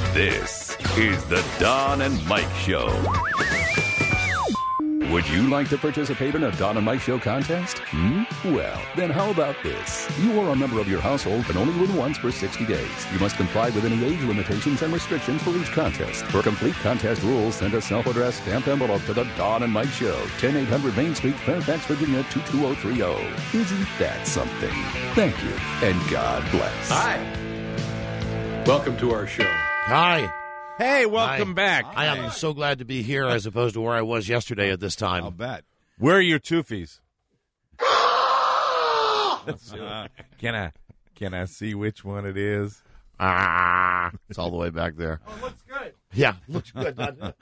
This is the Don and Mike Show. Would you like to participate in a Don and Mike Show contest? Well, then how about this? You or a member of your household can only win once for 60 days. You must comply with any age limitations and restrictions for each contest. For complete contest rules, send a self-addressed stamped envelope to the Don and Mike Show, 10800 Main Street, Fairfax, Virginia, 22030. Isn't that something? Thank you, and God bless. Hi. Welcome to our show. Hi. Hey, welcome back. I am so glad to be here as opposed to where I was yesterday at this time. I'll bet. Where are your toofies? Can I see which one it is? It's all the way back there. Oh, it looks good. Yeah, looks good.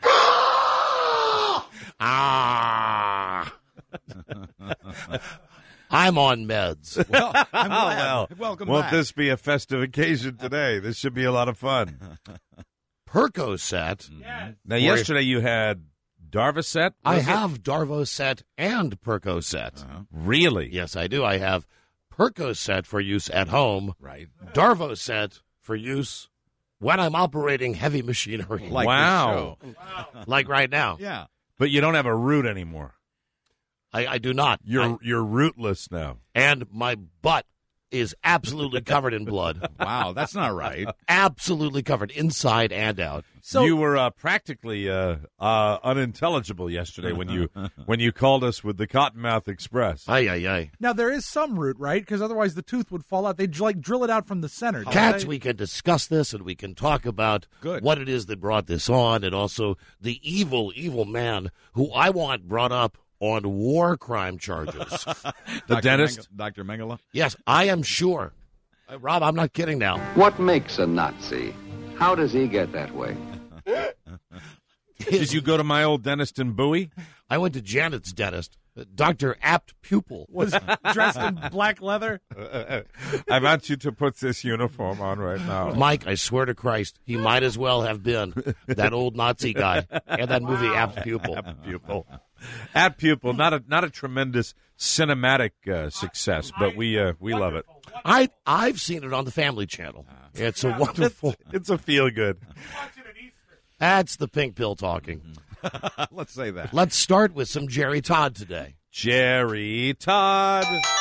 I'm on meds. Well, I'm glad. well, Welcome won't back. this be a festive occasion today? This should be a lot of fun. Percocet. Yes. Now, yesterday you had Darvocet? I have Darvocet and Percocet. Really? Yes, I do. I have Percocet for use at home. Right. Darvocet for use when I'm operating heavy machinery. Like wow. Like right now. Yeah. But you don't have a root anymore. I do not. You're rootless now. And my butt is absolutely covered in blood. Wow, that's not right. Absolutely covered, inside and out. So you were practically unintelligible yesterday when you called us with the Cottonmouth Express. Ay. Now, there is some root, right? Because otherwise the tooth would fall out. They'd drill it out from the center. Cats, we can discuss this, and we can talk about what it is that brought this on, and also the evil, evil man who I want brought up on war crime charges. The dentist? Dr. Mengele? Yes, I am sure. Rob, I'm not kidding now. What makes a Nazi? How does he get that way? Did you go to my old dentist in Bowie? I went to Janet's dentist, Dr. Apt Pupil. Was dressed in black leather. I want you to put this uniform on right now. Mike, I swear to Christ, he might as well have been that old Nazi guy and that movie Apt Pupil. Apt Pupil. Apt Pupil, not a tremendous cinematic success, but we love it. I've seen it on the Family Channel. It's a wonderful. It's a feel good. That's the pink pill talking. Let's say that. Let's start with some Jerry Todd today. Jerry Todd.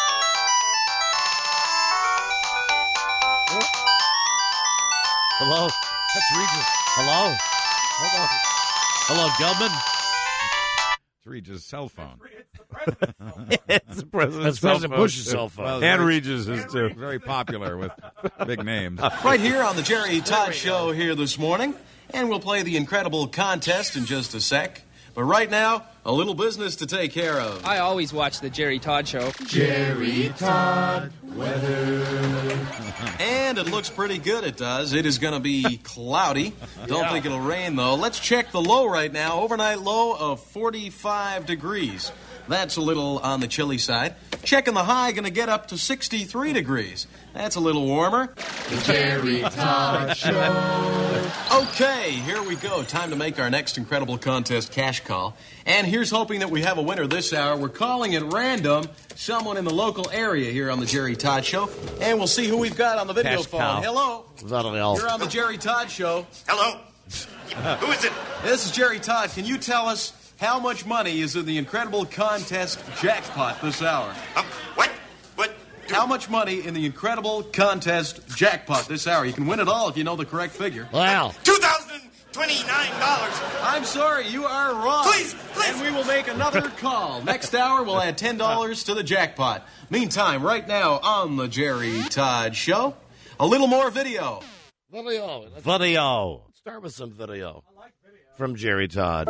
Hello, that's Regis. Hello. Hello, Gelman. It's Regis' cell phone. It's the president's That's President Bush's cell phone. Well, and Regis is too. Very popular with big names. Right here on the Jerry Todd Show here this morning. And we'll play the incredible contest in just a sec. But right now, a little business to take care of. I always watch the Jerry Todd Show. Jerry Todd weather. And it looks pretty good, it does. It is going to be cloudy. Don't think it'll rain, though. Let's check the low right now. Overnight low of 45 degrees. That's a little on the chilly side. Checking the high, going to get up to 63 degrees. That's a little warmer. The Jerry Todd Show. Okay, here we go. Time to make our next incredible contest cash call. And here's hoping that we have a winner this hour. We're calling at random someone in the local area here on the Jerry Todd Show. And we'll see who we've got on the video Cash phone. cow. Hello. You're on the Jerry Todd Show. Hello? Who is it? This is Jerry Todd. Can you tell us how much money is in the incredible contest jackpot this hour? What? How much money in the incredible contest jackpot this hour? You can win it all if you know the correct figure. Wow. $2,029. I'm sorry, you are wrong. Please. And we will make another call. Next hour, we'll add $10 to the jackpot. Meantime, right now on the Jerry Todd Show, a little more video. Video. Video. Let's start with some video. From Jerry Todd.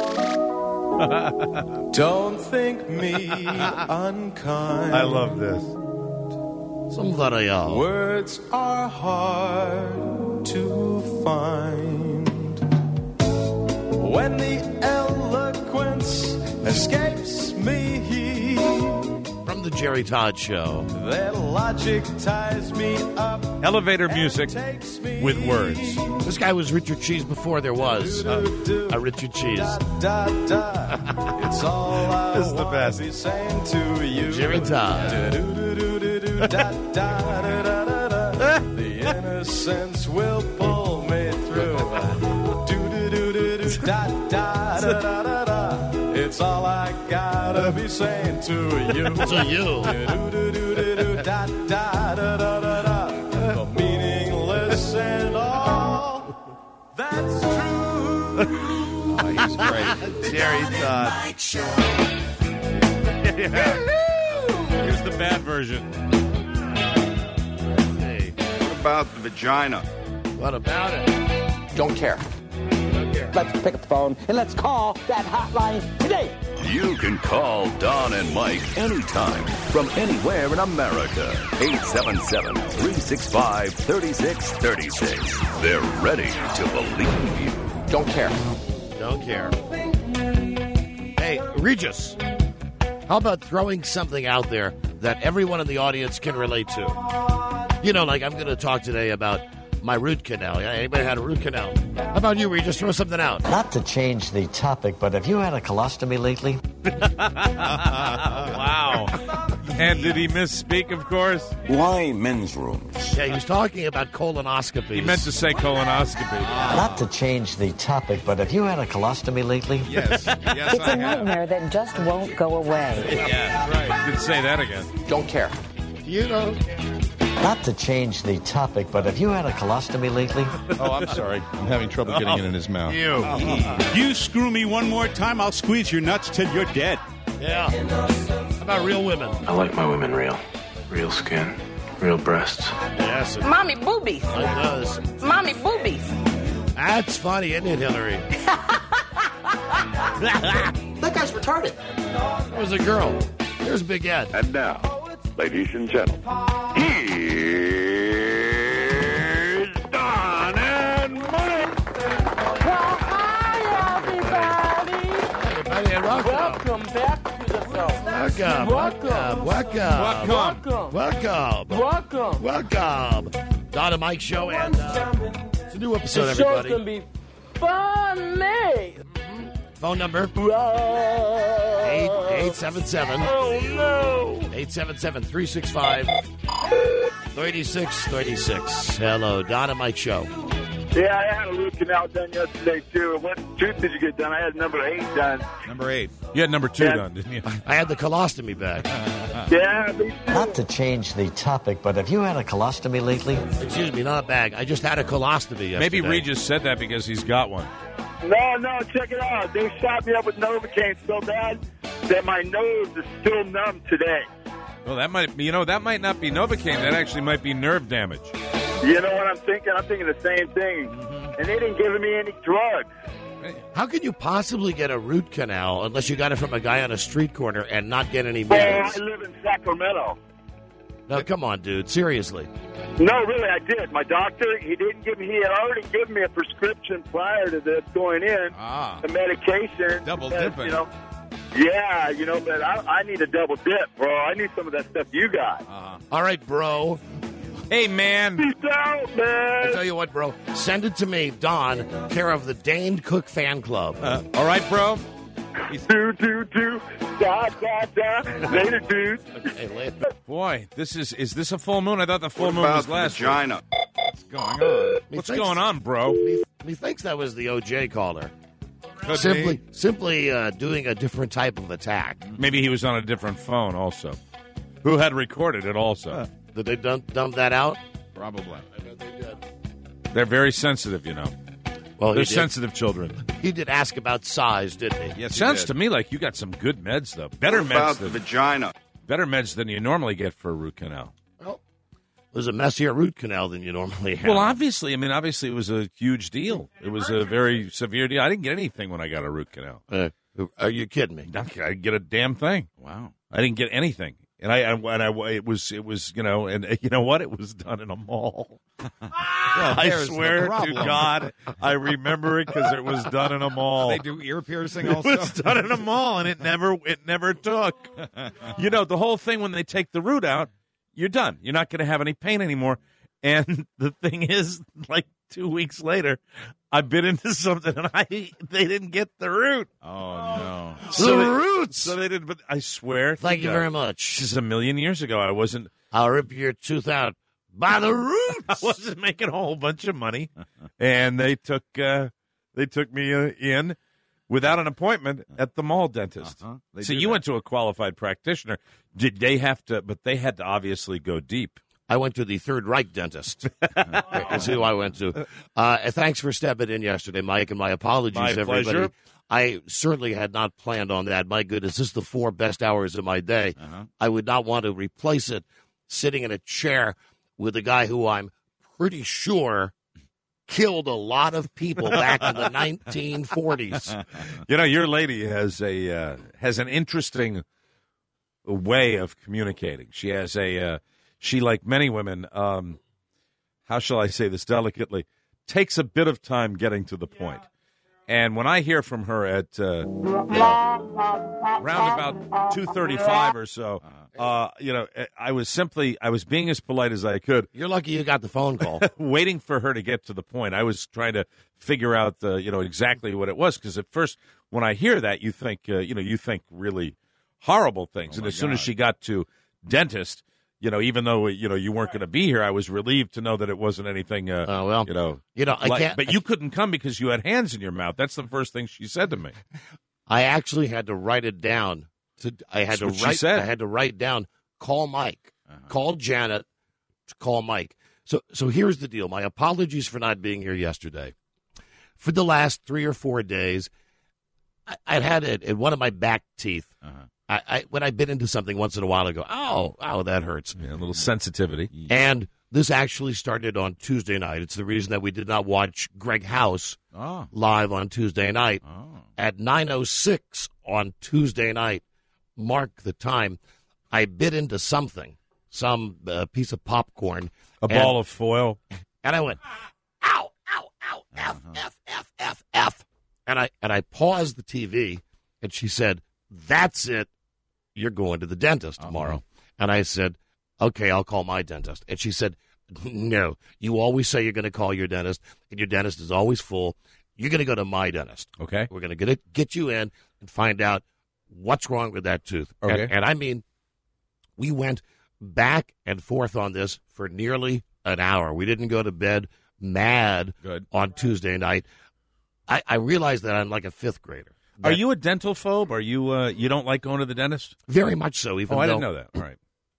Don't think me unkind. I love this. Some video. Words are hard to find when the eloquence escapes me. From the Jerry Todd Show. That logic ties me up. Elevator music with words. This guy was Richard Cheese before there was a Richard Cheese. It's all I This is the best. be saying to you. Jerry Todd. The innocence will pull me through. It's all I gotta be saying to you. To you. The meaningless and all that's true. Oh, he's great. Jerry Todd. Yeah. Here's the bad version. Hey, What about the vagina? what about it? Don't care. Let's pick up the phone and let's call that hotline today. You can call Don and Mike anytime from anywhere in America. 877-365-3636. They're ready to believe you. Don't care. Don't care. Hey, Regis, how about throwing something out there that everyone in the audience can relate to? You know, like I'm going to talk today about my root canal. Yeah, anybody had a root canal? How about you, Regis? Throw something out. Not to change the topic, but have you had a colostomy lately? Wow. And did he misspeak, of course? Why men's rooms? Yeah, he was talking about colonoscopies. He meant to say colonoscopy. Not to change the topic, but have you had a colostomy lately? Yes. Yes, It's a nightmare that just won't go away. Yeah, right. You could say that again. Don't care. You know. Not to change the topic, but have you had a colostomy lately? Oh, I'm sorry. I'm having trouble getting it in his mouth. You. You screw me one more time, I'll squeeze your nuts till you're dead. Yeah. How about real women? I like my women real. Real skin. Real breasts. Yes. Mommy boobies. It does. Mommy boobies. That's funny, isn't it, Hillary? That guy's retarded. It was a girl. Here's Big Ed. And now, ladies and gentlemen, here's Don and Mike. Well, hi, everybody. Everybody, and welcome. back to the show. Welcome. Don and Mike show, and it's a new episode, everybody. be funny. Phone number 877 877-365-3636. Hello, Don and Mike show. Yeah, I had a root canal done yesterday, too. What tooth did you get done? I had number 8 done. Number 8. You had number 2 done, didn't you? I had the colostomy back. Yeah, me too. Not to change the topic, but have you had a colostomy lately? Excuse me, not a bag. I just had a colostomy yesterday. Maybe Regis said that because he's got one. No, check it out. They shot me up with Novocaine so bad that my nose is still numb today. Well, that might not be Novocaine. That actually might be nerve damage. You know what I'm thinking? I'm thinking the same thing. Mm-hmm. And they didn't give me any drugs. How can you possibly get a root canal unless you got it from a guy on a street corner and not get any Well, meds? I live in Sacramento. No, come on, dude. Seriously. No, really, I did. My doctor, he had already given me a prescription prior to this going in, the medication. Double dipping. Yeah, but I need a double dip, bro. I need some of that stuff you got. All right, bro. Hey, man. Peace out, man. I tell you what, bro. Send it to me, Don, care of the Dane Cook Fan Club. All right, bro. Do. Da. Later, dude. Okay, later. Boy, is this a full moon? I thought the full What moon about was the last vagina? What's going on? What's going on, bro? He thinks that was the OJ caller. Could Simply doing a different type of attack. Maybe he was on a different phone also. Who had recorded it also? Did they dump that out? Probably. I bet they did. They're very sensitive, Well, they're sensitive children. He did ask about size, didn't he? Yes, Sounds to me like you got some good meds, though. Better What about meds the than vagina? better meds than you normally get for a root canal. Well, it was a messier root canal than you normally have. Well, obviously it was a huge deal. It was a very severe deal. I didn't get anything when I got a root canal. Are you kidding me? I didn't get a damn thing. Wow. I didn't get anything. And it was it was you know what, it was done in a mall. I swear to God, I remember it because it was done in a mall. They do ear piercing also. It was done in a mall, and it never took. The whole thing when they take the root out, you're done. You're not going to have any pain anymore. And the thing is, like 2 weeks later, I bit into something, and they didn't get the root. Oh no, the roots. So they didn't. But I swear, Thank you very much. This is a million years ago. I wasn't. I'll rip your tooth out by the roots. I wasn't making a whole bunch of money, and they took They took me in without an appointment at the mall dentist. So you went to a qualified practitioner. Did they have to? But they had to obviously go deep. I went to the Third Reich dentist. That's who I went to. Thanks for stepping in yesterday, Mike, and my apologies, My everybody. pleasure. I certainly had not planned on that. My goodness, this is the 4 best hours of my day. I would not want to replace it sitting in a chair with a guy who I'm pretty sure killed a lot of people back in the 1940s. You know, your lady has an interesting way of communicating. She has she, like many women, how shall I say this delicately, takes a bit of time getting to the point. And when I hear from her at round about 2:35 or so, I was being as polite as I could. You're lucky you got the phone call. Waiting for her to get to the point. I was trying to figure out exactly what it was, because at first when I hear that, you think really horrible things. And as soon as she got to dentist, even though you weren't going to be here, I was relieved to know that it wasn't anything. But you couldn't come because you had hands in your mouth. That's the first thing she said to me. I actually had to write it down. I had to write down. Call Mike. Call Janet. Call Mike. So here's the deal. My apologies for not being here yesterday. For the last 3 or 4 days, I'd had it in one of my back teeth. When I bit into something once in a while, I go, oh, that hurts. Yeah, a little sensitivity. And this actually started on Tuesday night. It's the reason that we did not watch Greg House live on Tuesday night. At 9:06 on Tuesday night, mark the time, I bit into something, some piece of popcorn. A ball of foil. And I went, ow, ow, ow, F, F, F, F, F. And I paused the TV, and she said, that's it. You're going to the dentist tomorrow. And I said, okay, I'll call my dentist. And she said, no, you always say you're going to call your dentist, and your dentist is always full. You're going to go to my dentist. Okay. We're going to get you in and find out what's wrong with that tooth. Okay. And I mean, we went back and forth on this for nearly an hour. We didn't go to bed mad on Tuesday night. I realized that I'm like a 5th grader. Are you a dental phobe? Are you you don't like going to the dentist? Very much so. Even I didn't know that. All right.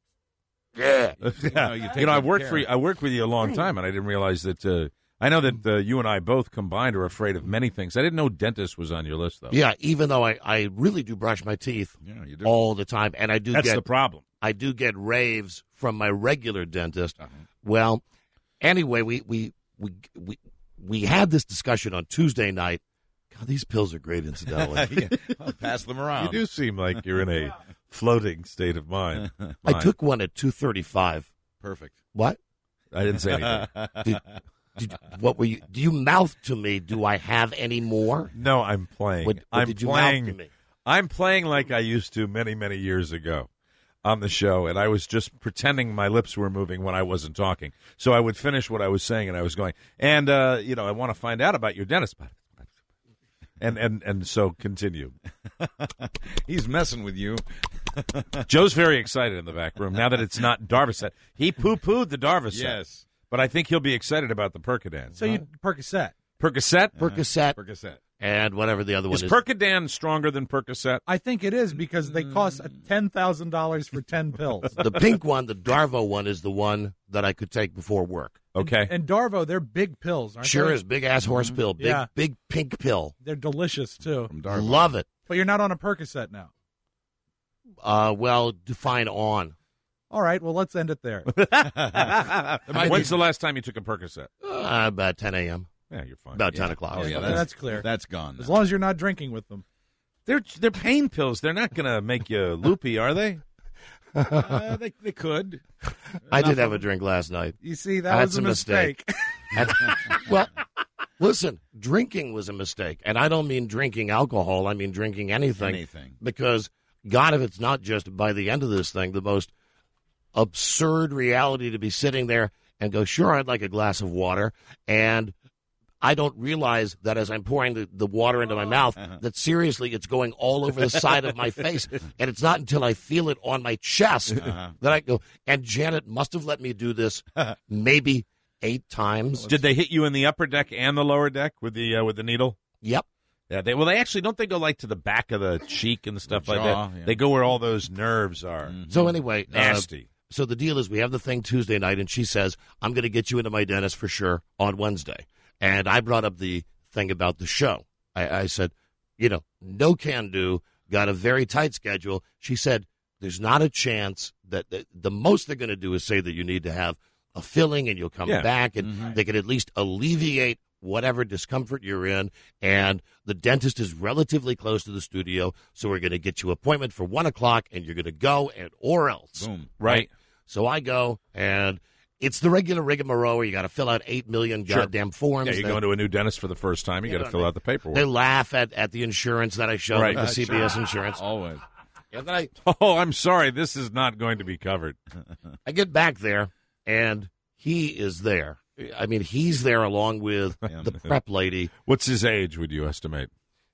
Yeah. I worked with you a long time, and I didn't realize that. I know that you and I both combined are afraid of many things. I didn't know dentist was on your list, though. Yeah, even though I really do brush my teeth all the time, and I do. That's the problem. I do get raves from my regular dentist. Well, anyway, we had this discussion on Tuesday night. God, these pills are great, incidentally. I'll pass them around. You do seem like you're in a floating state of mind. I took one at 2:35. Perfect. What? I didn't say anything. What were you? Do you mouth to me? Do I have any more? No, I'm playing. What did you playing. mouth to me? I'm playing like I used to many, many years ago on the show, and I was just pretending my lips were moving when I wasn't talking. So I would finish what I was saying, and I was going, and I want to find out about your dentist. And so continue. He's messing with you. Joe's very excited in the back room now that it's not Darvocet. He poo-pooed the Darvocet. Yes. But I think he'll be excited about the Percodan. So you Percocet. Percocet? Percocet. And whatever the other one is. Is Percodan stronger than Percocet? I think it is because they cost $10,000 for 10 pills. The pink one, the Darvo one, is the one that I could take before work. Okay. And Darvo, they're big pills, aren't they? Sure is. Big-ass horse pill. Big pink pill. They're delicious, too. Love it. But you're not on a Percocet now. Well, define on. All right, well, let's end it there. When's the last time you took a Percocet? About 10 a.m. Yeah, you're fine. About 10 o'clock. Oh, yeah, that's clear. That's gone. As long as you're not drinking with them. They're pain pills. They're not going to make you loopy, are they? They could. I did have a drink last night. You see, that was a mistake. Well, listen, drinking was a mistake. And I don't mean drinking alcohol. I mean drinking anything. Because, God, if it's not just by the end of this thing, the most absurd reality to be sitting there and go, sure, I'd like a glass of water. And I don't realize that as I'm pouring the water into my mouth, that seriously it's going all over the side of my face. And it's not until I feel it on my chest that I go, and Janet must have let me do this maybe 8 times. Did they hit you in the upper deck and the lower deck with the needle? Yep. Yeah, they actually don't they go like to the back of the cheek and stuff like jaw, that. yeah. They go where all those nerves are. So anyway, Nasty. So the deal is we have the thing Tuesday night, and she says, I'm going to get you into my dentist for sure on Wednesday. And I brought up the thing about the show. I said, no can do, got a very tight schedule. She said, there's not a chance that the most they're going to do is say that you need to have a filling and you'll come back, and they can at least alleviate whatever discomfort you're in. And the dentist is relatively close to the studio, so we're going to get you an appointment for 1 o'clock, and you're going to go, or else. Boom. Right. So I go, and it's the regular rigmarole where you got to fill out 8 million goddamn forms. Yeah, you're going to a new dentist for the first time. You got to fill out the paperwork. They laugh at the insurance that I show them, the CBS insurance. Always. And then I'm sorry, this is not going to be covered. I get back there, and he is there. I mean, he's there along with the prep lady. What's his age, would you estimate?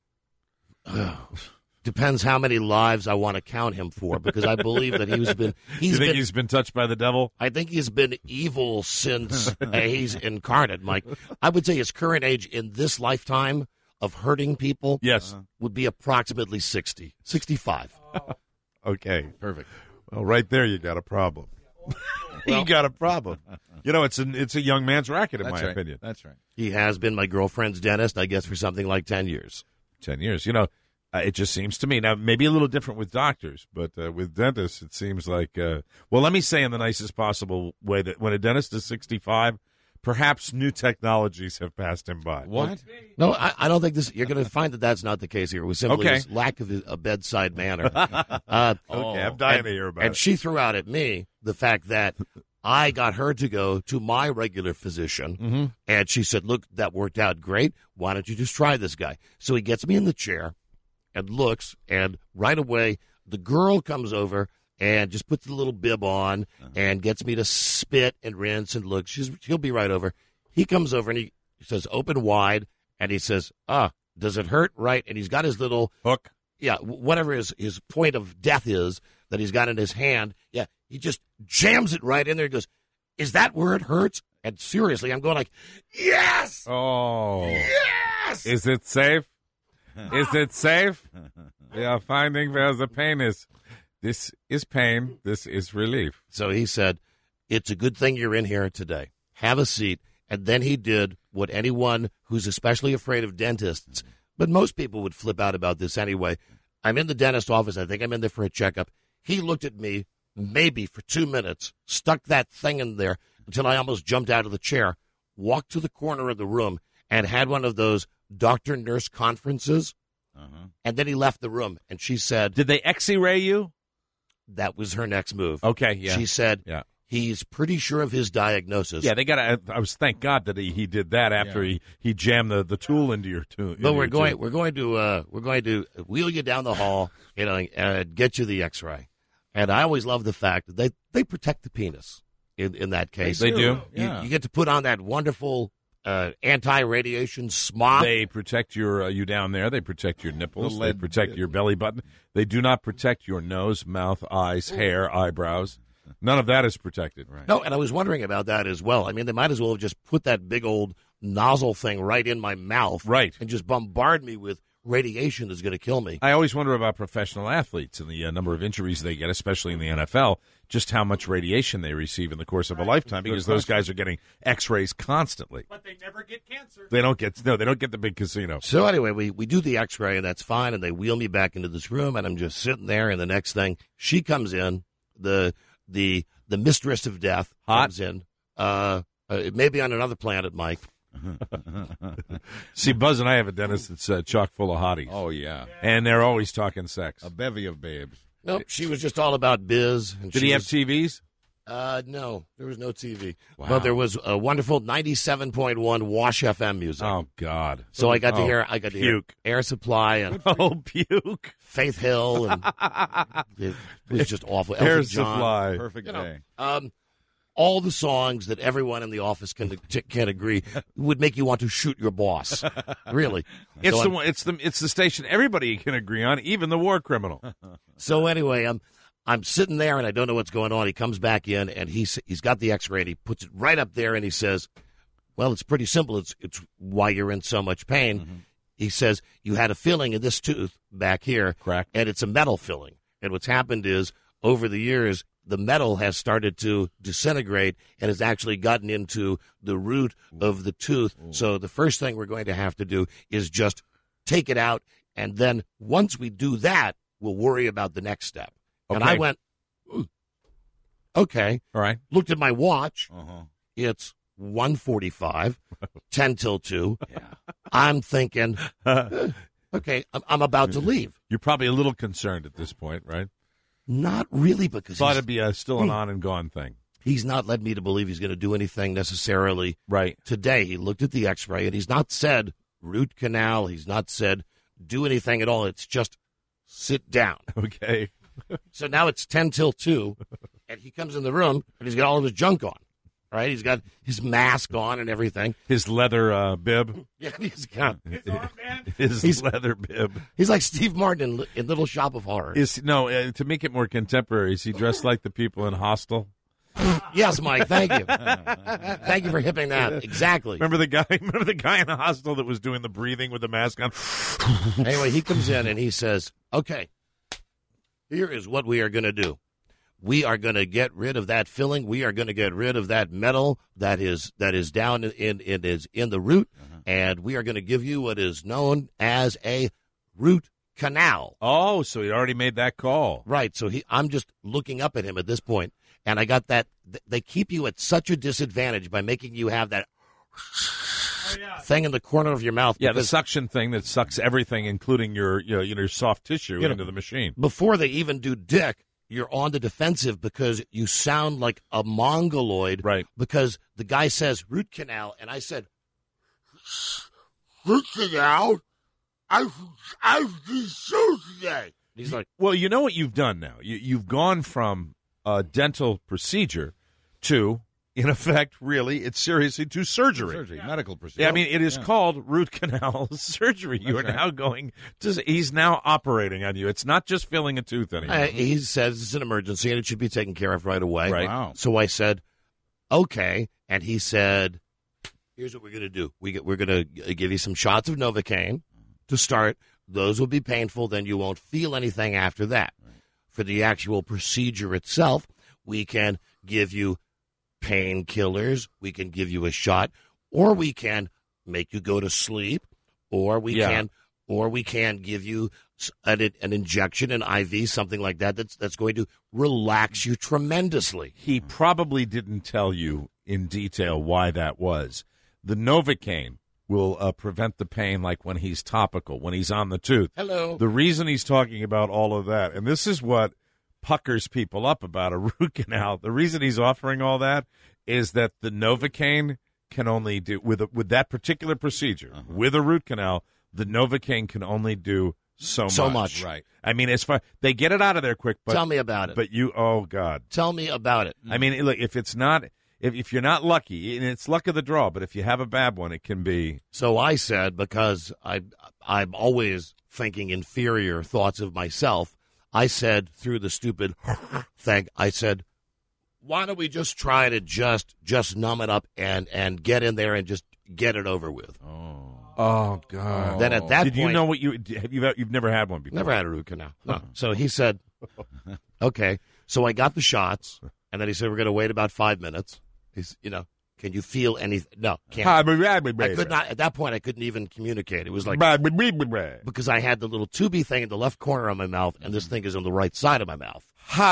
Depends how many lives I want to count him for, because I believe that he's been touched by the devil? I think he's been evil since he's incarnate, Mike. I would say his current age in this lifetime of hurting people would be approximately 60, 65. Okay. Perfect. Well, right there you got a problem. You got a problem. It's a young man's racket, in my opinion. That's right. He has been my girlfriend's dentist, I guess, for something like 10 years. 10 years. It just seems to me, now maybe a little different with doctors, but with dentists, it seems like, let me say in the nicest possible way that when a dentist is 65, perhaps new technologies have passed him by. What? No, I don't think this. You're going to find that that's not the case here. It was simply his lack of a bedside manner. Okay, I'm dying to hear about it. And she threw out at me the fact that I got her to go to my regular physician, and she said, look, that worked out great. Why don't you just try this guy? So he gets me in the chair and looks, and right away the girl comes over and just puts the little bib on and gets me to spit and rinse and look. She'll be right over. He comes over and he says, open wide, and he says, does it hurt? Right. And he's got his little hook. Yeah, whatever his point of death is that he's got in his hand. Yeah, he just jams it right in there. He goes, is that where it hurts? And seriously, I'm going like, yes! Oh. Yes! Is it safe? Is it safe? We are finding where the pain is. This is pain. This is relief. So he said, it's a good thing you're in here today. Have a seat. And then he did what anyone who's especially afraid of dentists, but most people would flip out about this anyway. I'm in the dentist office. I think I'm in there for a checkup. He looked at me maybe for 2 minutes, stuck that thing in there until I almost jumped out of the chair, walked to the corner of the room, and had one of those doctor-nurse conferences. And then he left the room, and she said... Did they X-ray you? That was her next move. Okay, yeah. She said he's pretty sure of his diagnosis. Yeah, they got to... thank God that he did that after he jammed the tool into your tooth. But we're going to wheel you down the hall, and get you the X-ray. And I always love the fact that they protect the penis in that case. They do. You get to put on that wonderful anti-radiation smock. They protect you down there. They protect your nipples. They protect your belly button. They do not protect your nose, mouth, eyes, hair, eyebrows. None of that is protected. Right. No, and I was wondering about that as well. I mean, they might as well have just put that big old nozzle thing right in my mouth. Right. And just bombard me with radiation that's going to kill me. I always wonder about professional athletes and the number of injuries they get, especially in the NFL, just how much radiation they receive in the course of a lifetime, because those guys are getting X-rays constantly. But they never get cancer. They don't get the big casino. So anyway, we do the X-ray, and that's fine, and they wheel me back into this room, and I'm just sitting there, and the next thing, she comes in, the mistress of death comes in, maybe on another planet, Mike. See, Buzz and I have a dentist that's chock full of hotties. Oh, yeah. And they're always talking sex. A bevy of babes. Nope, she was just all about biz. And Did he have TVs? No, there was no TV. Wow. But there was a wonderful 97.1 Wash FM music. Oh, God. So I got to hear Air Supply and puke. Faith Hill, and it was just awful. Air Elton John. Supply. Perfect day. All the songs that everyone in the office can agree would make you want to shoot your boss. Really, it's the station everybody can agree on, even the war criminal. So anyway, I'm sitting there and I don't know what's going on. He comes back in and he's got the X-ray and he puts it right up there and he says, "Well, it's pretty simple. It's why you're in so much pain. he says, you had a filling in this tooth back here, correct, and it's a metal filling. And what's happened is, over the years, the metal has started to disintegrate and has actually gotten into the root of the tooth. So the first thing we're going to have to do is just take it out, and then once we do that, we'll worry about the next step. And I went, okay. All right. Looked at my watch. It's 1:45, 10 till 2. Yeah. I'm thinking, okay, I'm about to leave. You're probably a little concerned at this point, right? Not really, because thought it'd be still an on and gone thing. He's not led me to believe he's going to do anything necessarily today. He looked at the X-ray, and he's not said root canal. He's not said do anything at all. It's just sit down. Okay. So now it's 10 till 2, and he comes in the room, and he's got all of his junk on. Right? He's got his mask on and everything. His leather bib. Yeah, he's got his leather bib. He's like Steve Martin in Little Shop of Horrors. To make it more contemporary, is he dressed like the people in Hostel? Yes, Mike. Thank you. Thank you for hipping that. Exactly. Remember the guy in the Hostel that was doing the breathing with the mask on? Anyway, he comes in and he says, okay, here is what we are going to do. We are going to get rid of that filling. We are going to get rid of that metal that is down in the root, and we are going to give you what is known as a root canal. Oh, so he already made that call. Right. So I'm just looking up at him at this point, and I got that. They keep you at such a disadvantage by making you have that thing in the corner of your mouth. Yeah, the suction thing that sucks everything, including your soft tissue, into the machine. Before they even do dick, you're on the defensive because you sound like a mongoloid. Right. Because the guy says root canal, and I said, root canal? I've been so today. He's like, well, you know what you've done now? You've gone from a dental procedure to, in effect, really, it's seriously to surgery. Medical procedure. Yeah, I mean, it is called root canal surgery. You are now going to, he's now operating on you. It's not just filling a tooth anymore. He says it's an emergency and it should be taken care of right away. Right. Wow. So I said, okay. And he said, here's what we're going to do. We're going to give you some shots of Novocaine to start. Those will be painful. Then you won't feel anything after that. Right. For the actual procedure itself, we can give you painkillers, we can give you a shot, or we can make you go to sleep, or we can give you an injection, an IV, something like that that's going to relax you tremendously. He probably didn't tell you in detail why that was. The Novocaine will prevent the pain like when he's topical, when he's on the tooth. Hello. The reason he's talking about all of that, and this is what puckers people up about a root canal. The reason he's offering all that is that the Novocaine can only do, with that particular procedure, with a root canal, the Novocaine can only do so much. Right. I mean, as far, they get it out of there quick, but tell me about it. But oh God. Tell me about it. I mean, look, if you're not lucky, and it's luck of the draw, but if you have a bad one, it can be. So I said, because I'm always thinking inferior thoughts of myself, I said, through the stupid thing, I said, why don't we just try to just numb it up and get in there and just get it over with? Oh God! Then at that did point, you know what you've never had one before? Never had a root canal. No. So he said, okay. So I got the shots, and then he said we're going to wait about 5 minutes. He's, can you feel anything? No, can't. I could not. At that point, I couldn't even communicate. It was like because I had the little tubey thing in the left corner of my mouth, and this thing is on the right side of my mouth.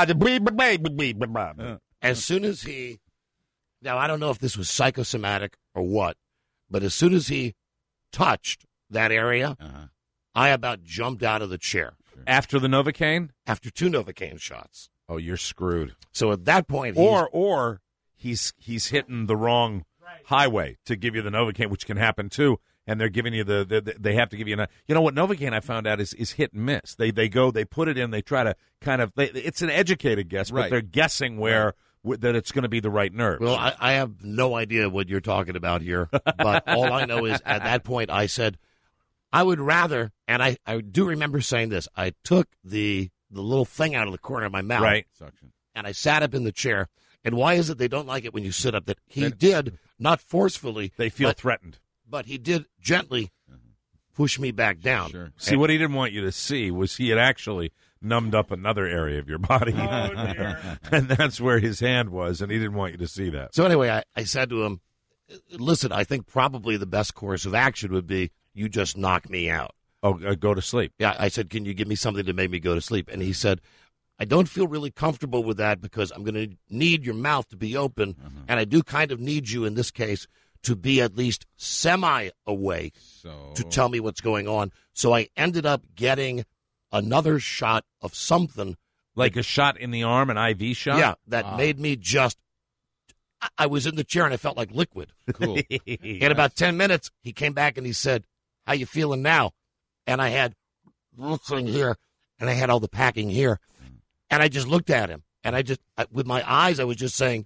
As soon as now I don't know if this was psychosomatic or what, but as soon as he touched that area, I about jumped out of the chair. After the Novocaine? After 2 Novocaine shots. Oh, you're screwed. So at that point, or he's hitting the wrong highway to give you the Novocaine, which can happen too. And they're giving you they have to give you what Novocaine I found out is hit and miss. They put it in, they try to kind of, it's an educated guess, but they're guessing where that it's going to be the right nerve. Well, I have no idea what you're talking about here, but all I know is at that point I said, I would rather, and I do remember saying this, I took the little thing out of the corner of my mouth, right, and I sat up in the chair. And why is it they don't like it when you sit up? That he did, not forcefully. They feel threatened. But he did gently push me back down. Sure. See, what he didn't want you to see was he had actually numbed up another area of your body. And that's where his hand was, and he didn't want you to see that. So anyway, I said to him, listen, I think probably the best course of action would be you just knock me out. Oh, go to sleep. Yeah, I said, can you give me something to make me go to sleep? And he said, I don't feel really comfortable with that because I'm going to need your mouth to be open, and I do kind of need you in this case to be at least semi-awake to tell me what's going on. So I ended up getting another shot of something. Like a shot in the arm, an IV shot? Yeah, that made me just, I was in the chair and I felt like liquid. Cool. In about 10 minutes, he came back and he said, how you feeling now? And I had this thing here, and I had all the packing here. And I just looked at him, and with my eyes, I was just saying,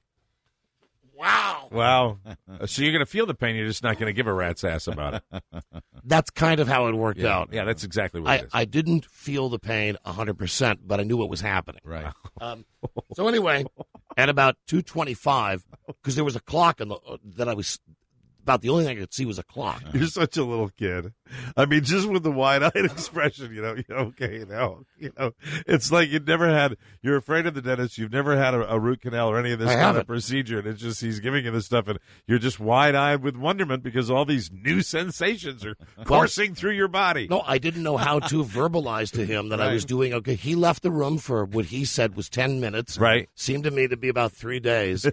wow. Wow. So you're going to feel the pain. You're just not going to give a rat's ass about it. That's kind of how it worked out. Yeah, that's exactly what it is. I didn't feel the pain 100%, but I knew what was happening. Right. So anyway, at about 2:25, because there was a clock that I was about the only thing I could see was a clock. You're such a little kid. I mean, just with the wide-eyed expression, okay, now, it's like you're afraid of the dentist, you've never had a root canal or any of this kind of procedure, and it's just he's giving you this stuff, and you're just wide-eyed with wonderment because all these new sensations are coursing through your body. No, I didn't know how to verbalize to him that I was doing okay. He left the room for what he said was 10 minutes. Right. Seemed to me to be about 3 days.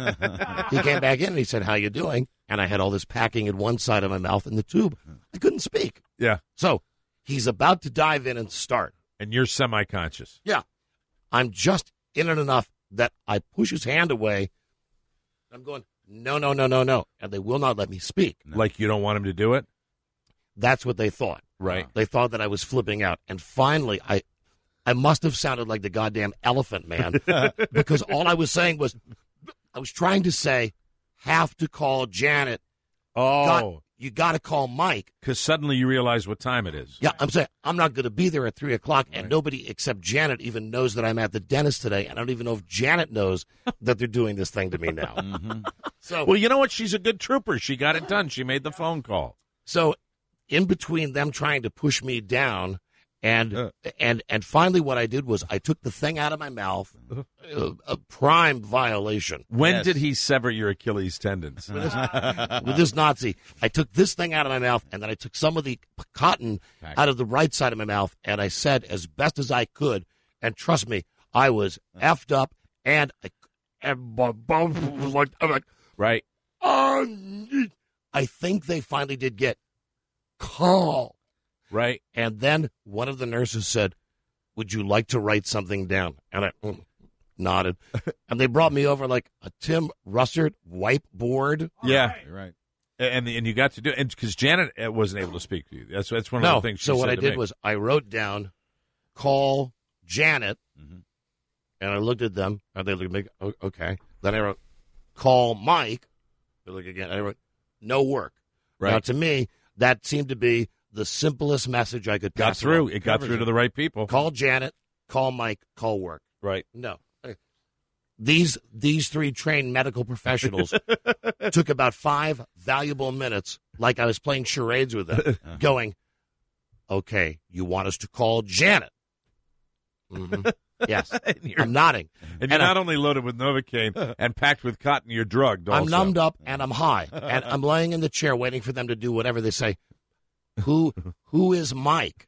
He came back in and he said, how you doing? And I had all this packing in one side of my mouth in the tube. I couldn't speak. Yeah. So he's about to dive in and start. And you're semi-conscious. Yeah. I'm just in it enough that I push his hand away. I'm going, no. And they will not let me speak. Like you don't want him to do it? That's what they thought. Right. They thought that I was flipping out. And finally, I must have sounded like the goddamn Elephant Man because all I was saying was, I was trying to say, have to call Janet. Oh. You got to call Mike. Because suddenly you realize what time it is. Yeah, I'm saying I'm not going to be there at 3 o'clock, and nobody except Janet even knows that I'm at the dentist today, and I don't even know if Janet knows that they're doing this thing to me now. So, well, you know what? She's a good trooper. She got it done. She made the phone call. So in between them trying to push me down, and finally what I did was I took the thing out of my mouth, a prime violation. When did he sever your Achilles tendons? With this Nazi. I took this thing out of my mouth, and then I took some of the cotton out of the right side of my mouth, and I said as best as I could, and trust me, I was effed up, and my mouth was like, I'm like, right. I think they finally did get call. Right. And then one of the nurses said, would you like to write something down? And I nodded. And they brought me over like a Tim Russert whiteboard. Yeah. Right. And you got to do it because Janet wasn't able to speak to you. That's one of the things she so what said I to did me. was I wrote down, call Janet, and I looked at them, and they looked at me, okay. Then I wrote, call Mike. They look again. I wrote, no work. Right. Now, to me, that seemed to be the simplest message I could pass. Got through. It got through to the right people. Call Janet, call Mike, call work. Right. No. These 3 trained medical professionals took about 5 valuable minutes, like I was playing charades with them, going, okay, you want us to call Janet? Mm-hmm. Yes. I'm nodding. And you're not only loaded with Novocaine and packed with cotton, you're drugged also. I'm numbed up and I'm high. And I'm laying in the chair waiting for them to do whatever they say. Who is Mike?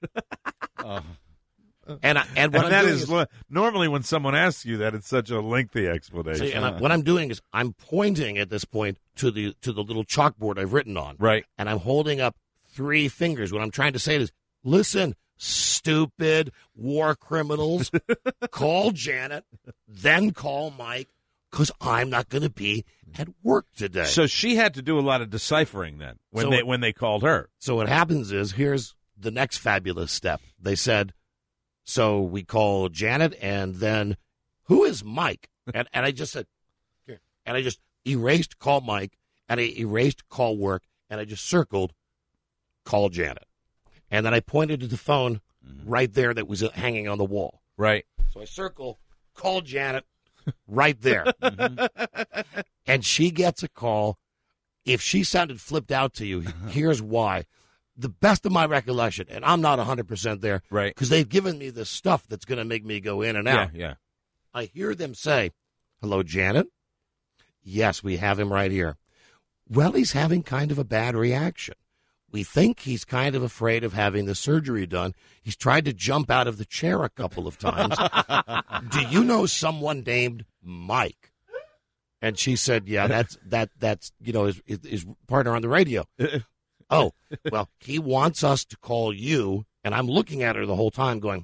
And what I'm doing is normally when someone asks you that, it's such a lengthy explanation. See, and what I'm doing is I'm pointing at this point to the little chalkboard I've written on. Right. And I'm holding up 3 fingers. What I'm trying to say is, listen, stupid war criminals, call Janet, then call Mike, because I'm not going to be at work today. So she had to do a lot of deciphering then when they called her. So what happens is, here's the next fabulous step. They said, so we call Janet, and then who is Mike? And I just said, here. And I just erased call Mike, and I erased call work, and I just circled call Janet. And then I pointed to the phone right there that was hanging on the wall. Right. So I circle, call Janet right there. And she gets a call. If she sounded flipped out to you, here's why. the best of my recollection, and I'm not 100% there, right? Because they've given me this stuff that's going to make me go in and out. Yeah. I hear them say, "Hello, Janet. Yes, we have him right here. Well, he's having kind of a bad reaction. We think he's kind of afraid of having the surgery done. He's tried to jump out of the chair a couple of times. Do you know someone named Mike?" And she said, "Yeah, that's his partner on the radio." "Oh, well, he wants us to call you." And I'm looking at her the whole time going,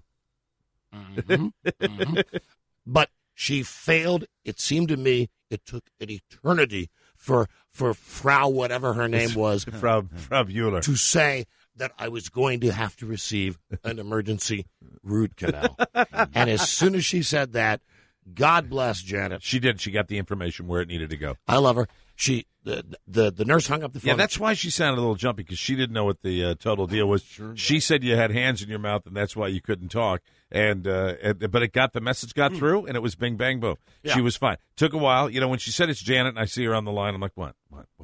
But she failed. It seemed to me it took an eternity for Frau, whatever her name was, Frau Bueller, to say that I was going to have to receive an emergency root canal. And as soon as she said that, God bless Janet. She did. She got the information where it needed to go. I love her. The nurse hung up the phone. Yeah, that's why she sounded a little jumpy, because she didn't know what the total deal was. Sure. She said you had hands in your mouth, and that's why you couldn't talk. But the message got through, and it was bing, bang, boom. Yeah. She was fine. Took a while. When she said it's Janet, and I see her on the line, I'm like, what?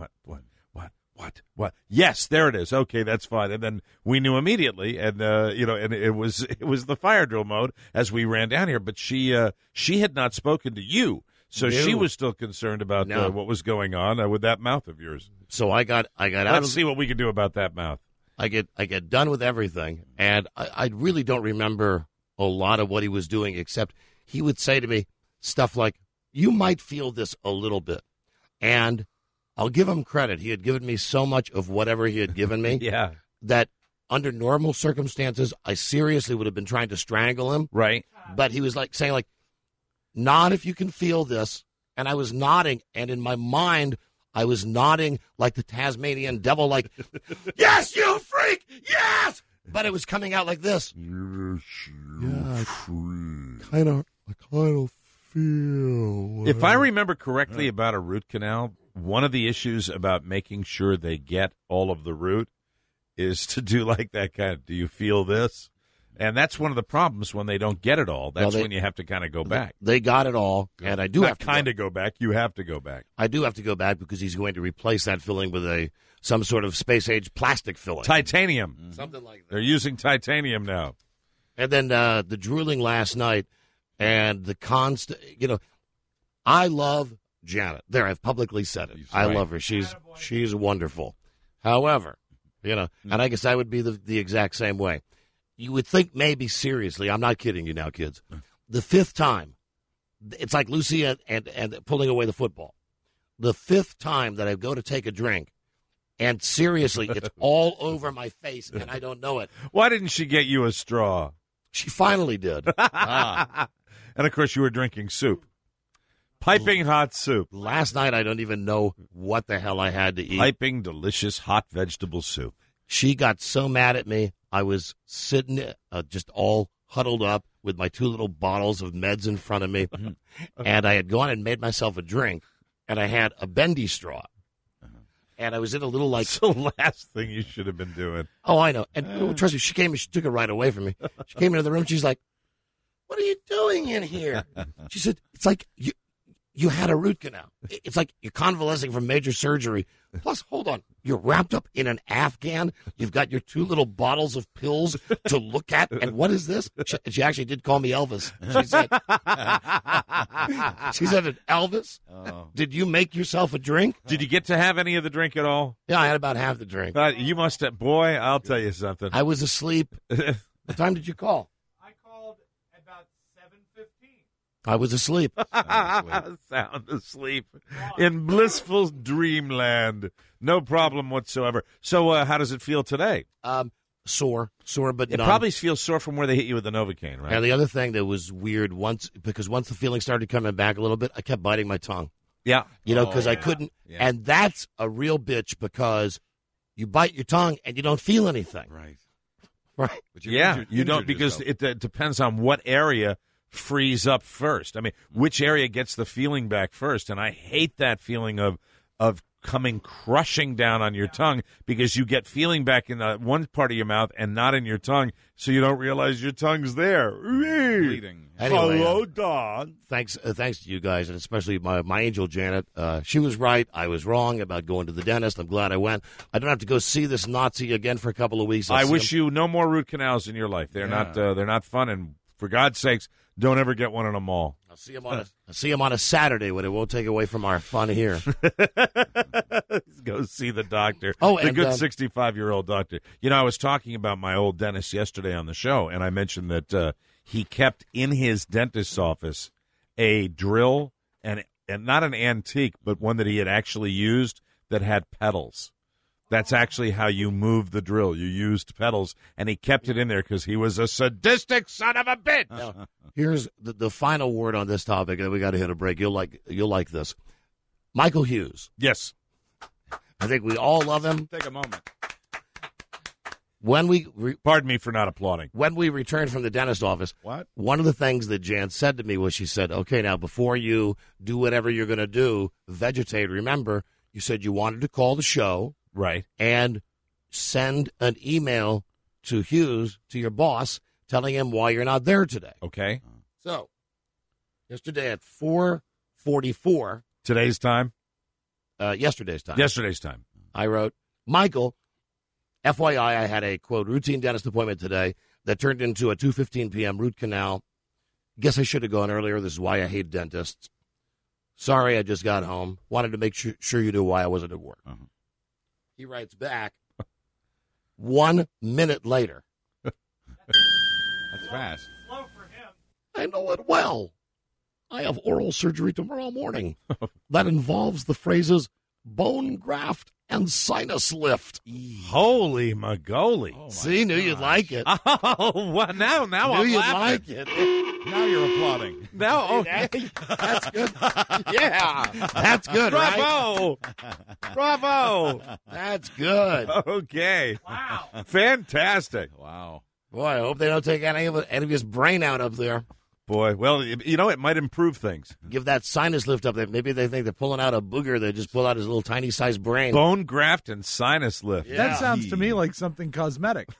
Yes, there it is. Okay, that's fine. And then we knew immediately, and and it was the fire drill mode as we ran down here. But she had not spoken to you. So she was still concerned about what was going on with that mouth of yours. So I got out. Let's see what we can do about that mouth. I get done with everything, and I really don't remember a lot of what he was doing, except he would say to me stuff like, "You might feel this a little bit," and I'll give him credit. He had given me so much of whatever he had given me that under normal circumstances, I seriously would have been trying to strangle him. Right. But he was saying nod if you can feel this. And I was nodding, and in my mind, I was nodding like the Tasmanian devil, like, "Yes, you freak! Yes!" But it was coming out like this. Yes, I kind of feel. If I remember correctly about a root canal, one of the issues about making sure they get all of the root is to do like that kind of, "Do you feel this?" And that's one of the problems when they don't get it all. That's when you have to kind of go back. They got it all, and I do have to kind of go back. You have to go back. I do have to go back because he's going to replace that filling with some sort of space-age plastic filling. Titanium. Something like that. They're using titanium now. And then the drooling last night and the constant, I love Janet. There, I've publicly said it. I love her. She's wonderful. However, and I guess I would be the exact same way. You would think maybe seriously, I'm not kidding you now, kids, the fifth time, it's like Lucy and pulling away the football. The fifth time that I go to take a drink, and seriously, it's all over my face, and I don't know it. Why didn't she get you a straw? She finally did. And, of course, you were drinking soup. Piping hot soup. Last night, I don't even know what the hell I had to eat. Piping delicious hot vegetable soup. She got so mad at me. I was sitting just all huddled up with my two little bottles of meds in front of me, and I had gone and made myself a drink, and I had a bendy straw. And I was in a little That's the last thing you should have been doing. Oh, I know. And trust me, she came and she took it right away from me. She came into the room. She's like, "What are you doing in here?" She said, "It's like you had a root canal. It's like you're convalescing from major surgery. Plus, hold on, you're wrapped up in an Afghan. You've got your two little bottles of pills to look at. And what is this?" She actually did call me Elvis. She said, "Elvis, did you make yourself a drink?" Did you get to have any of the drink at all? Yeah, I had about half the drink. You must have. Boy, I'll tell you something. I was asleep. What time did you call? I called about 7:15. I was asleep. Sound asleep in blissful dreamland. No problem whatsoever. So how does it feel today? Sore, but it numb. probably feels sore from where they hit you with the Novocaine, right? And the other thing that was weird, once the feeling started coming back a little bit, I kept biting my tongue. Yeah. Because I couldn't. Yeah. And that's a real bitch because you bite your tongue and you don't feel anything. Right. Right. But you you don't, because it depends on what area frees up first. I mean, which area gets the feeling back first? And I hate that feeling of coming crushing down on your tongue because you get feeling back in the one part of your mouth and not in your tongue, so you don't realize your tongue's there. Bleeding. Anyway, hello, Don. Thanks to you guys, and especially my angel Janet. She was right. I was wrong about going to the dentist. I'm glad I went. I don't have to go see this Nazi again for a couple of weeks. I wish you no more root canals in your life. They're not fun, and for God's sakes, don't ever get one in a mall. I'll see him on a Saturday when it won't take away from our fun here. Go see the doctor. Oh, the and, good 65-year-old doctor. You know, I was talking about my old dentist yesterday on the show, and I mentioned that he kept in his dentist's office a drill, and not an antique, but one that he had actually used that had pedals. That's actually how you move the drill. You used pedals, and he kept it in there because he was a sadistic son of a bitch. Now, here's the final word on this topic, and we got to hit a break. You'll like this. Michael Hughes. Yes. I think we all love him. Take a moment. Pardon me for not applauding. When we returned from the dentist office, one of the things that Jan said to me was, she said, okay, now before you do whatever you're going to do, vegetate. Remember, you said you wanted to call the show. Right. And send an email to Hughes, to your boss, telling him why you're not there today. Okay. So, yesterday at 4:44. Today's time? Yesterday's time. Yesterday's time. I wrote, Michael, FYI, I had a, quote, routine dentist appointment today that turned into a 2:15 p.m. root canal. Guess I should have gone earlier. This is why I hate dentists. Sorry, I just got home. Wanted to make sure you knew why I wasn't at work. Uh-huh. He writes back 1 minute later. That's fast. Slow for him. I know it well. I have oral surgery tomorrow morning. That involves the phrases bone graft and sinus lift. Holy magoli. Oh, see, knew you'd like it. Oh, well, now knew I'm you'd laughing. like it. Now you're applauding. Now, That's good. Yeah, that's good, Bravo. right? Bravo. That's good. Okay. Wow. Fantastic. Wow. Boy, I hope they don't take any of his brain out up there. Boy, well, you know, it might improve things. Give that sinus lift up there. Maybe they think they're pulling out a booger. They just pull out his little tiny sized brain. Bone graft and sinus lift. Yeah. That sounds to me like something cosmetic.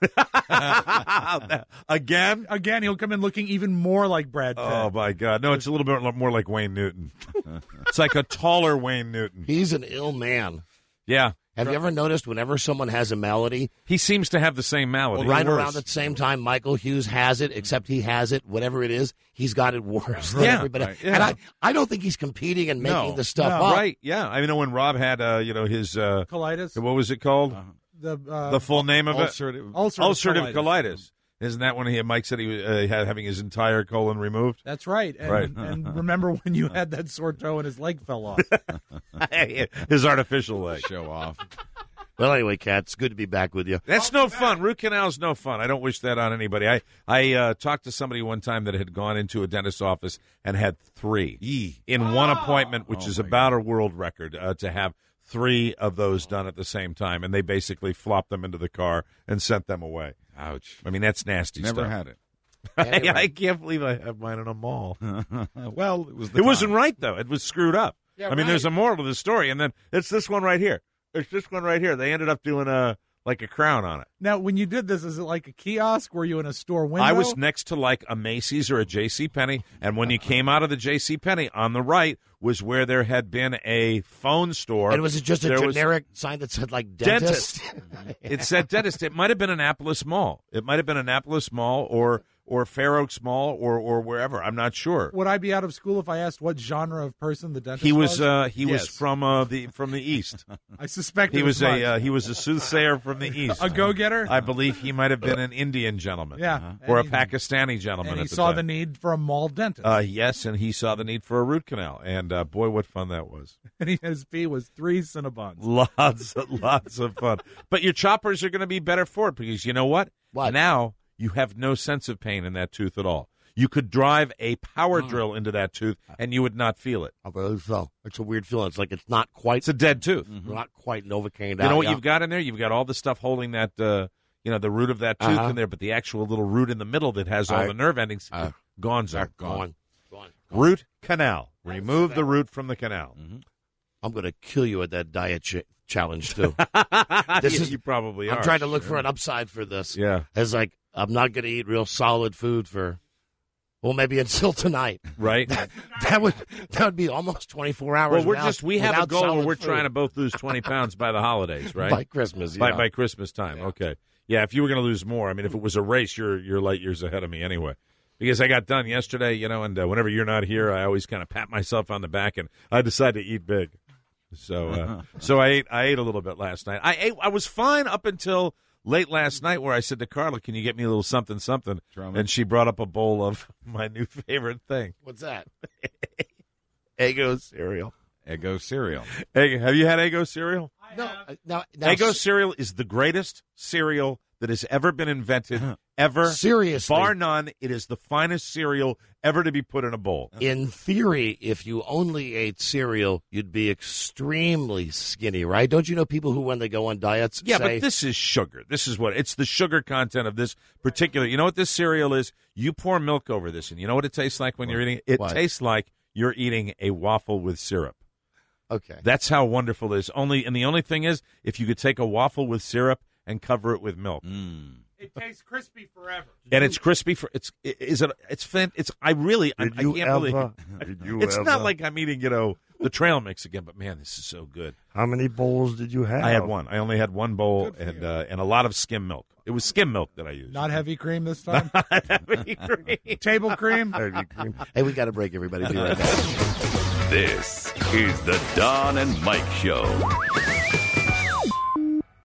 Again? Again, he'll come in looking even more like Brad Pitt. Oh, my God. No, it's a little bit more like Wayne Newton. It's like a taller Wayne Newton. He's an ill man. Yeah. Have you ever noticed whenever someone has a malady, He seems to have the same malady. right Worse. around the same time Michael Hughes has it, except he has it, whatever it is, he's got it worse than Yeah, everybody. right, yeah. And I don't think he's competing and making the stuff no. up. Right, yeah. I know when Rob had, his... Colitis. What was it called? The full name of it? Ulcerative Ulcerative colitis. Isn't that when Mike said he was having his entire colon removed? That's right. And, Right. and remember when you had that sore toe and his leg fell off? His artificial leg. Show off. Well, anyway, Kat, it's good to be back with you. That's no fun. Root canal's no fun. I don't wish that on anybody. I talked to somebody one time that had gone into a dentist's office and had 3 in one appointment, which is about a world record, to have 3 of those done at the same time. And they basically flopped them into the car and sent them away. Ouch. I mean, that's nasty Never stuff. had it. Anyway. I can't believe I have mine in a mall. Well, it was the It wasn't time. right, though. It was screwed up. Yeah, I mean, there's right. a moral to the story, and then it's this one right here. It's this one right here. They ended up doing like a crown on it. Now, when you did this, is it like a kiosk? Were you in a store window? I was next to like a Macy's or a JCPenney, and when you came out of the JCPenney, on the right was where there had been a phone store. And was it just a There was generic sign that said, like, dentist? It said dentist. It might have been Annapolis Mall. It might have been Annapolis Mall or Fair Oaks Mall or wherever. I'm not sure. Would I be out of school if I asked what genre of person the dentist He was was? he was from the east. I suspect He it was much. he was a soothsayer from the east. A go-getter? I believe he might have been an Indian gentleman. Yeah. Or a And he- Pakistani gentleman. And he at the saw time. the need for a mall dentist. Yes, and he saw the need for a root canal, and boy, what fun that was! And his fee was 3 Cinnabons. Lots of fun. But your choppers are going to be better for it because you know what? What? Now you have no sense of pain in that tooth at all. You could drive a power drill into that tooth, and you would not feel it. I believe so. It's a weird feeling. It's like it's not quite. It's a dead tooth. Not quite Novocaine. You know what you've got in there? You've got all the stuff holding that, the root of that tooth in there, but the actual little root in the middle that has all the nerve endings, gone. Gone. Root canal. Remove the root from the canal. I'm going to kill you at that diet challenge, too. You probably are. I'm trying to look for an upside for this. Yeah. As like, I'm not going to eat real solid food for, well, maybe until tonight. Right. That would be almost 24 hours. Well, we have a without goal where solid we're food. trying to both lose 20 pounds by the holidays, right? By Christmas, yeah. By Christmas time, okay. Yeah, if you were going to lose more, I mean, if it was a race, you're light years ahead of me anyway. Because I got done yesterday, and whenever you're not here, I always kind of pat myself on the back, and I decided to eat big. So, so I ate a little bit last night. I was fine up until late last night, where I said to Carla, "Can you get me a little something?" And she brought up a bowl of my new favorite thing. What's that? Eggo cereal. Eggo cereal. Have you had Eggo cereal? No. Eggo cereal is the greatest cereal that has ever been invented, ever. Seriously. Bar none, it is the finest cereal ever to be put in a bowl. In theory, if you only ate cereal, you'd be extremely skinny, right? Don't you know people who, when they go on diets, Yeah, say, but this is sugar. This is it's the sugar content of this particular. You know what this cereal is? You pour milk over this, and you know what it tastes like when you're eating it? It tastes like you're eating a waffle with syrup. Okay. That's how wonderful it is. And the only thing is, if you could take a waffle with syrup and cover it with milk. It tastes crispy forever. And it's crispy for it's I can't believe it's not like I'm eating, the trail mix again, but man, this is so good. How many bowls did you have? I had one. I only had one bowl and a lot of skim milk. It was skim milk that I used. Not heavy cream this time? Not heavy cream. Table cream? Heavy cream. Hey, we got to break, everybody. Be right back. This is the Don and Mike Show.